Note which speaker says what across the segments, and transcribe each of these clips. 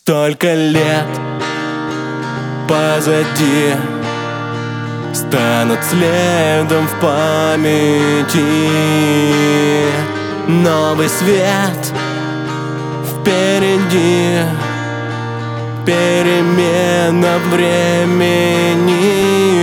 Speaker 1: Столько лет позади станут следом в памяти. Новый свет впереди, перемена времени.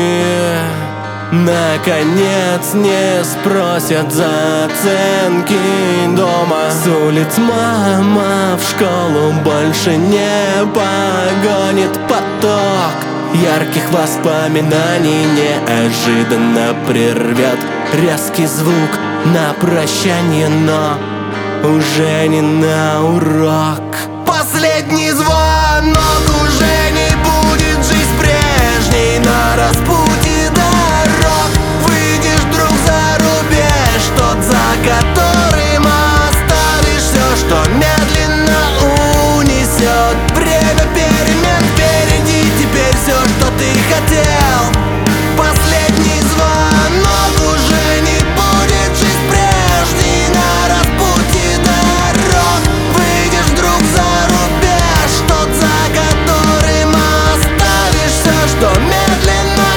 Speaker 1: Наконец не спросят за оценки дома. С улиц мама в школу больше не погонит поток ярких воспоминаний. Неожиданно прервет резкий звук на прощание, но уже не на урок. Последний звонок, уже не будет жизнь прежней. На распутье дорог выйдешь вдруг за рубеж, тот, за которым оставишь все, что медленно унесет время перемен. Впереди теперь все, что ты хотел. Последний звонок, уже не будет жизнь прежней. На распутье дорог выйдешь вдруг за рубеж, тот, за которым оставишь все, что медленно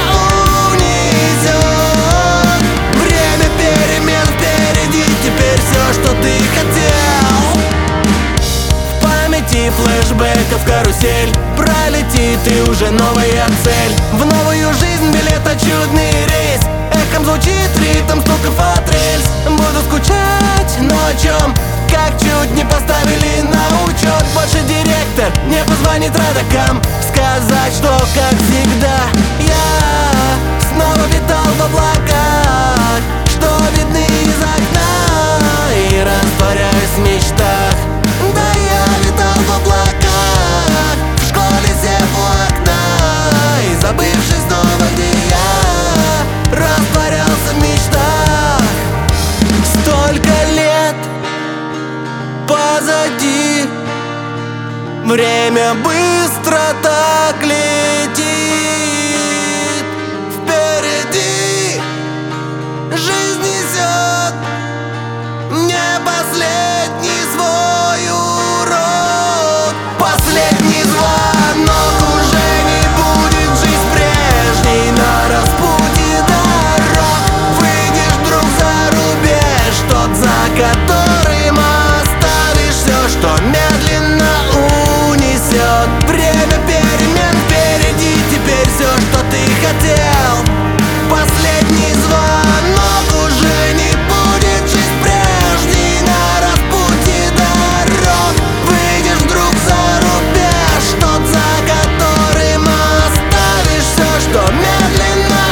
Speaker 1: унесет время перемен. Впереди теперь все, что ты хотел. В памяти флешбеков карусель пролетит, и уже новая цель. В новую жизнь билета чудный рейс. Эхом звучит ритм стуков от рельс. Буду скучать, но о чем? Как чуть не поставили на учет. Больше директор не позвонит родакам сказать, что как всегда я снова витал в облаках, что видны из окна, и растворяюсь в мечтах. Да, я витал в облаках, в школе сев у окна, и забывшись снова, где я растворялся в мечтах. Столько лет позади, время быстро так летит. Впереди жизнь несет не последний свой урок. Последний звонок, уже не будет жизнь прежней. На распутье дорог выйдешь вдруг за рубеж, тот, за которым оставишь все, что медленно унесет время перемен. Впереди теперь все, что ты хотел. Последний звонок, уже не будет жизнь прежней. На распутье дорог выйдешь вдруг за рубеж, тот, за которым оставишь все, что медленно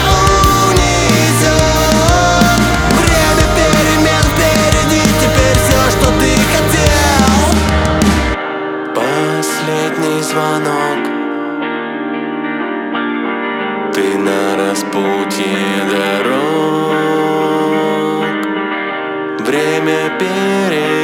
Speaker 1: унесет время перемен. Впереди теперь все, что ты хотел. Последний звонок, ты на распутье дорог, время перемен.